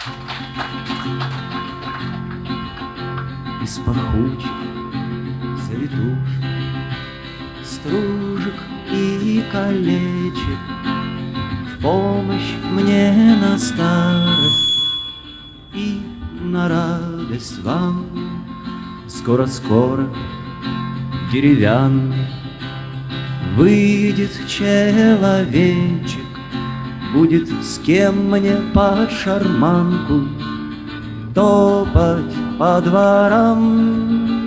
Из пахучих завитушек, стружек и колечек в помощь мне на старость и на радость вам. Скоро-скоро деревянный выйдет человечек, будет с кем мне под шарманку топать по дворам.